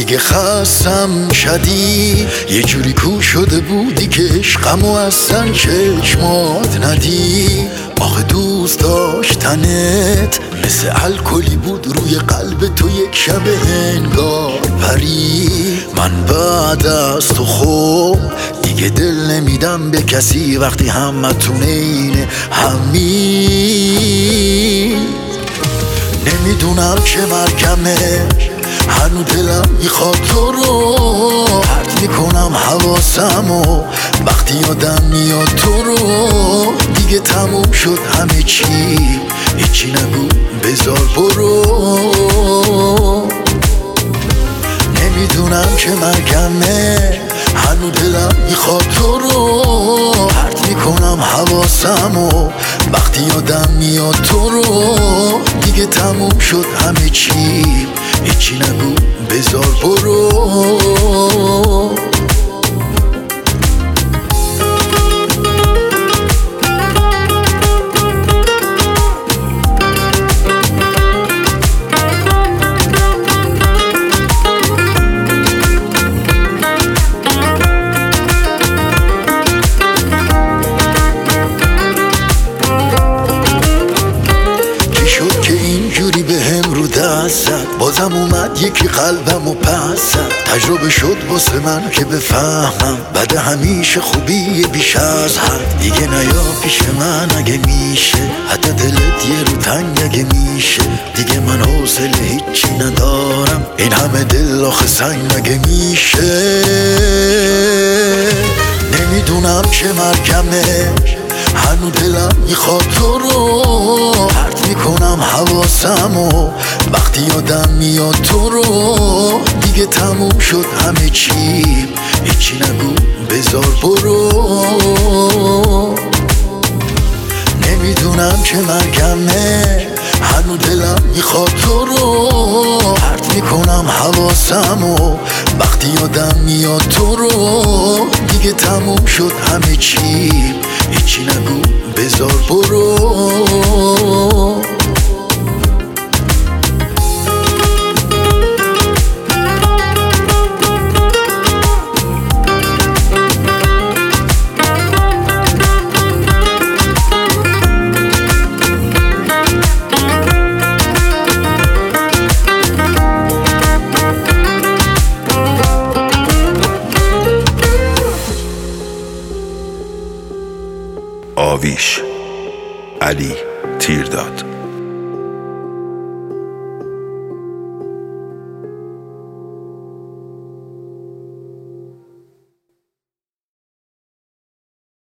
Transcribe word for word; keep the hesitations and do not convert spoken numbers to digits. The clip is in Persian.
دیگه خستم شدید، یه جوری کو شده بودی که عشقمو اصلا چشمات ندید. آخه دوست داشتنت مثل الکلی بود روی قلب تو یک شب انگار پرید. من بعد از تو خوب دیگه دل نمیدم به کسی وقتی همتون اینه همین. نمیدونم چه مرگمه، هنو دلم میخواد تو رو پرت میکنم حواسمو وقتی یادم میاد تو رو. دیگه تموم شد همه چی، هیچی نگو بذار برو. نمیدونم چه مرگمه، هنو دلم میخواد تو رو پرت میکنم حواسمو وقتی یادم میاد تو رو. دیگه تموم شد همه چی، هیچی نگو بذار برو. بازم اومد یکی قلبم و پس زد، تجربه شد واسه من که بفهمم بعد همیشه خوبی بیش از حد. دیگه نیا پیش من اگه میشه، حتی دلت یه رو تنگ اگه میشه. دیگه من حوصله هیچی ندارم، این همه دل آخه سنگ اگه میشه. نمیدونم چه مرگمه، هنو دلم میخواد تو رو پرت میکنم حواسمو وقتی یادم میاد تو رو. دیگه تموم شد همه چی، هیچی نگو بذار برو. نمیدونم چه مرگمه، هنو دلم میخواد تو رو پرت میکنم حواسمو وقتی یادم میاد تو رو. دیگه تموم شد همه چی، هیچی نگو بذار برو. آویش علی تیرداد.